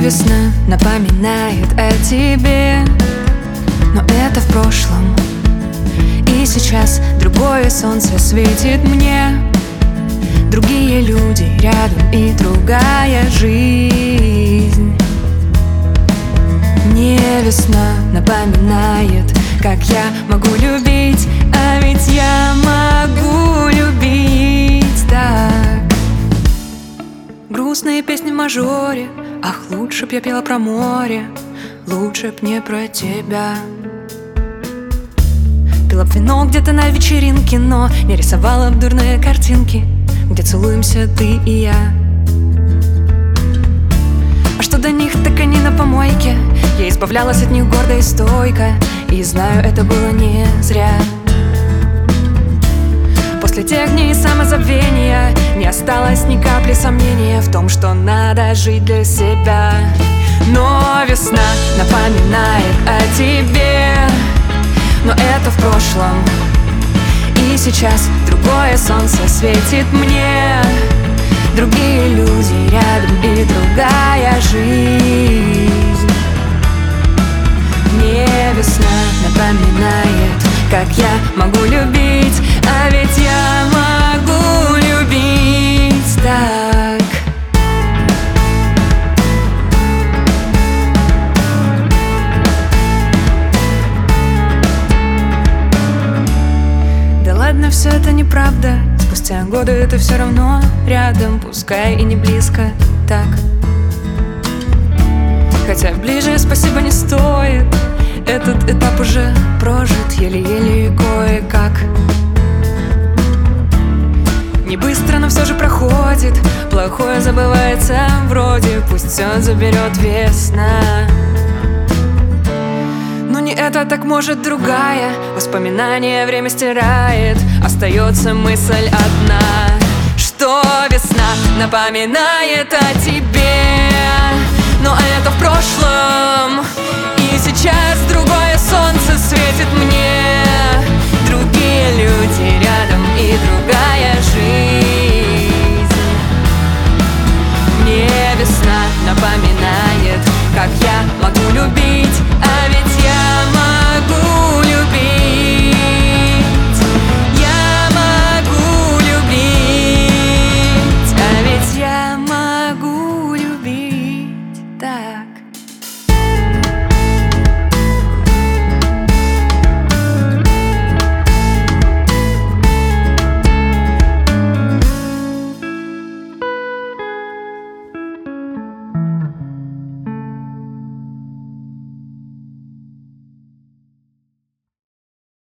весна напоминает о тебе, но это в прошлом. И сейчас другое солнце светит мне, другие люди рядом и другая жизнь. Мне весна напоминает, как я могу любить, а ведь я могу любить так. Грустные песни в мажоре, ах, лучше б я пела про море, лучше б не про тебя. Пила б вино где-то на вечеринке, но не рисовала б дурные картинки, где целуемся ты и я. А что до них, так они на помойке. Я избавлялась от них гордо и стойко, и знаю, это было не зря. После тех дней самозабвения не осталось ни капли сомнения в том, что надо жить для себя. Но весна напоминает о тебе, но это в прошлом. И сейчас другое солнце светит мне, другие люди рядом и другая жизнь. Мне весна напоминает, как я могу любить, а ведь я могу любить так. Да ладно, все это неправда. Спустя годы это все равно рядом, пускай и не близко так. Хотя ближе спасибо не стоит, этот этап уже прожит еле-еле и кое-как. Не быстро, но все же проходит, плохое забывается вроде, пусть все заберет весна. Но не это, так может другая, воспоминания время стирает, остается мысль одна, что весна напоминает о тебе, но это в прошлом. И сейчас другое солнце светит мне, другие люди рядом и другая жизнь. Мне весна напоминает, как я могу любить,